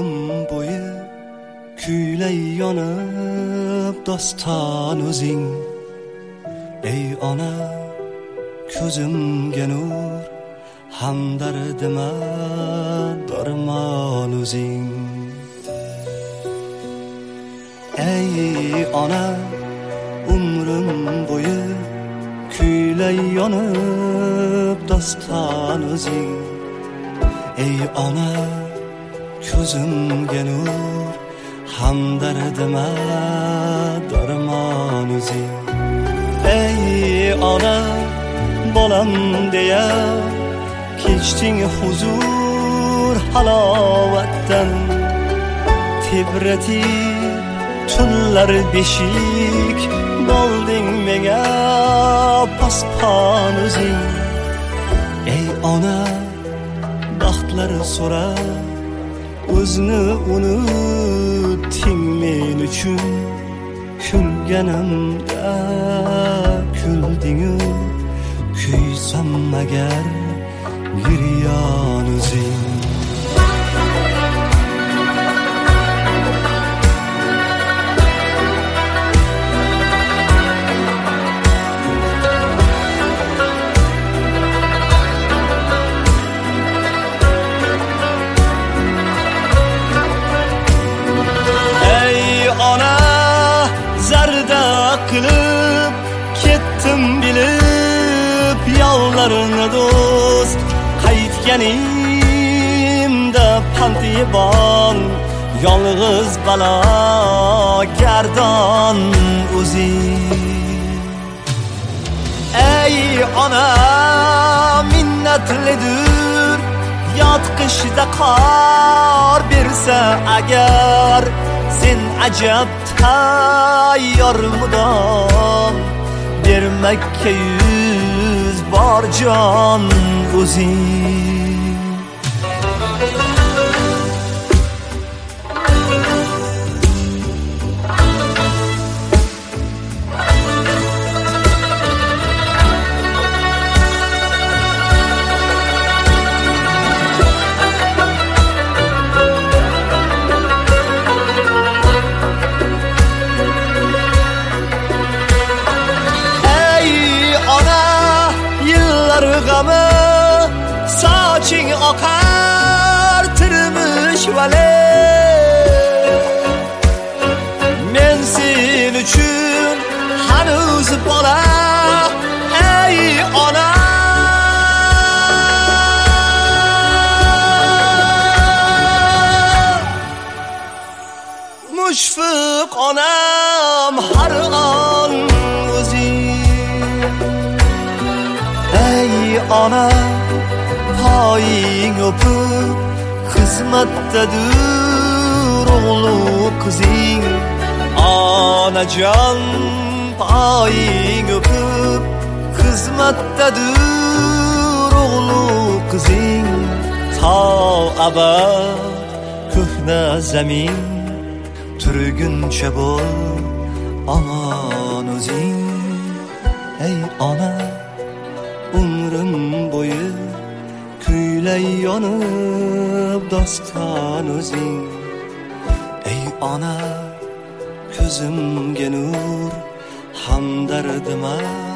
umrim bo'yi kuylay yonib doston o'zing. Ey ona ko'zimga nur, hamdardima darmon o'zing. Ey ona umrim bo'yi kuylay yonib doston o'zing. Ey ona ko'zimga nur, hamdardima darmon o'zing. Ey ona bolam deya kechding huzur halovatdan. Tebratib tunlar beshik bo'lding menga paspon o'zing. Ey ona baxtlar so'rab o'zni unutding men uchun. Kulganimda kulding-u, kuysam agar giryon o'zing. Qilib ketdim bilib yollarni do'st. Qaytganimda pantibon yolg'iz balo gardon o'zing. Ey ona minnatlidir yot qishda qor bersa agar. Sen ajab tayyor mudom bermakka yuz bor jon o'zing. Soching oqar tirmish vale. Men sen uchun hanuz bola. Ey ona mushfiq onam har on o'zing. Ey ona poying o'pib xizmatdadir o'g'lu qizing. Onajon poying o'pib xizmatdadir o'g'lu qizing. To abad ko'hna zamin turguncha bo'l omon o'zing. Ey ona umrim bo'yi kuylay yonib doston o'zing. Ey ona ko'zimga nur, hamdardima